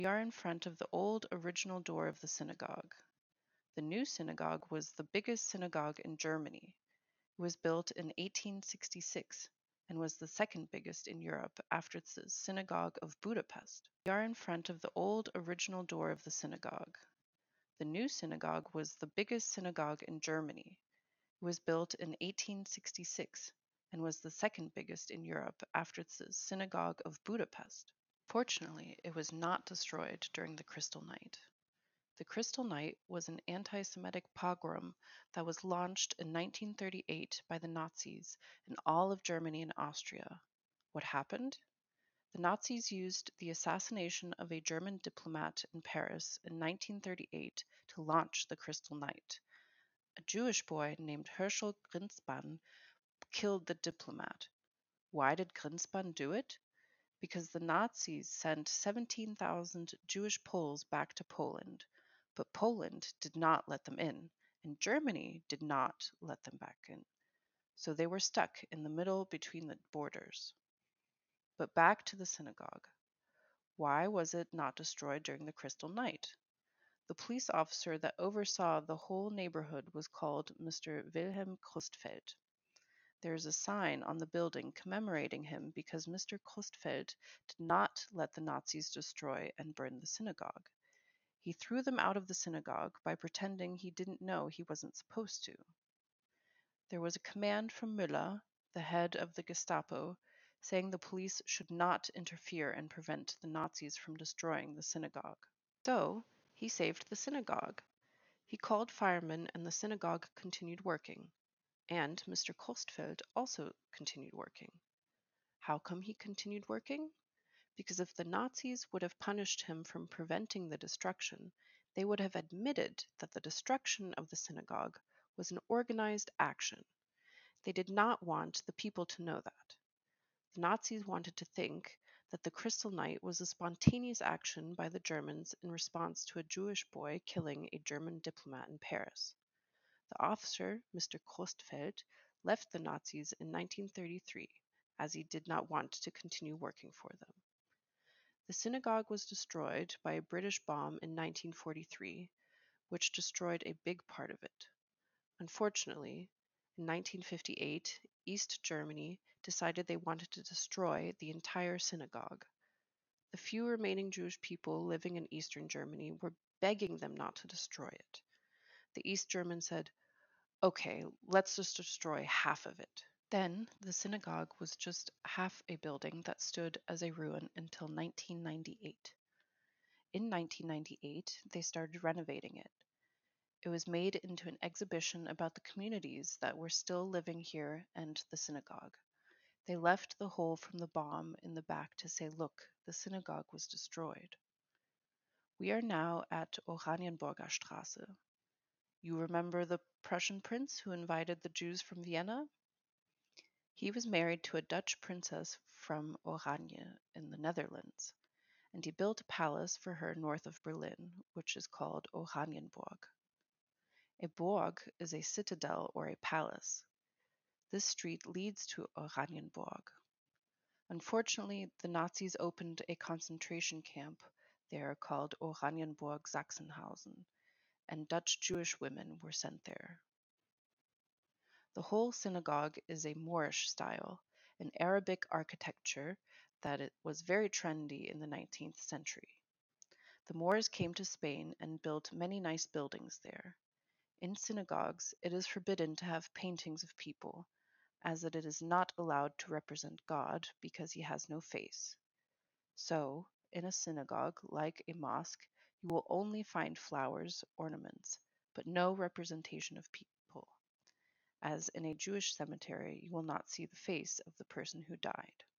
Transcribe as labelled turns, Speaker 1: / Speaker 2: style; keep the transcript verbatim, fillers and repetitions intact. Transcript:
Speaker 1: We are in front of the old original door of the synagogue. The new synagogue was the biggest synagogue in Germany. It was built in eighteen sixty-six and was the second biggest in Europe after the Synagogue of Budapest. We are in front of the old original door of the synagogue. The new synagogue was the biggest synagogue in Germany. It was built in eighteen sixty-six and was the second biggest in Europe after the Synagogue of Budapest. Fortunately, it was not destroyed during the Crystal Night. The Crystal Night was an anti-Semitic pogrom that was launched in nineteen thirty-eight by the Nazis in all of Germany and Austria. What happened? The Nazis used the assassination of a German diplomat in Paris in nineteen thirty-eight to launch the Crystal Night. A Jewish boy named Herschel Grynszpan killed the diplomat. Why did Grynszpan do it? Because the Nazis sent seventeen thousand Jewish Poles back to Poland, but Poland did not let them in, and Germany did not let them back in. So they were stuck in the middle between the borders. But back to the synagogue. Why was it not destroyed during the Crystal Night? The police officer that oversaw the whole neighborhood was called Mister Wilhelm Krustfeld. There is a sign on the building commemorating him because Mister Krustfeld did not let the Nazis destroy and burn the synagogue. He threw them out of the synagogue by pretending he didn't know he wasn't supposed to. There was a command from Müller, the head of the Gestapo, saying the police should not interfere and prevent the Nazis from destroying the synagogue. So, he saved the synagogue. He called firemen and the synagogue continued working. And Mister Kostfeld also continued working. How come he continued working? Because if the Nazis would have punished him from preventing the destruction, they would have admitted that the destruction of the synagogue was an organized action. They did not want the people to know that. The Nazis wanted to think that the Crystal Night was a spontaneous action by the Germans in response to a Jewish boy killing a German diplomat in Paris. The officer, Mister Kostfeld, left the Nazis in nineteen thirty-three, as he did not want to continue working for them. The synagogue was destroyed by a British bomb in nineteen forty-three, which destroyed a big part of it. Unfortunately, in nineteen fifty-eight, East Germany decided they wanted to destroy the entire synagogue. The few remaining Jewish people living in Eastern Germany were begging them not to destroy it. The East Germans said, "Okay, let's just destroy half of it." Then the synagogue was just half a building that stood as a ruin until nineteen ninety-eight. In nineteen ninety-eight, they started renovating it. It was made into an exhibition about the communities that were still living here and the synagogue. They left the hole from the bomb in the back to say, "Look, the synagogue was destroyed." We are now at Oranienburger Straße. You remember the Prussian prince who invited the Jews from Vienna? He was married to a Dutch princess from Oranje in the Netherlands, and he built a palace for her north of Berlin, which is called Oranienburg. A burg is a citadel or a palace. This street leads to Oranienburg. Unfortunately, the Nazis opened a concentration camp there called Oranienburg Sachsenhausen, and Dutch Jewish women were sent there. The whole synagogue is a Moorish style, an Arabic architecture that it was very trendy in the nineteenth century. The Moors came to Spain and built many nice buildings there. In synagogues, it is forbidden to have paintings of people, as that it is not allowed to represent God because he has no face. So, in a synagogue, like a mosque, you will only find flowers, ornaments, but no representation of people. As in a Jewish cemetery, you will not see the face of the person who died.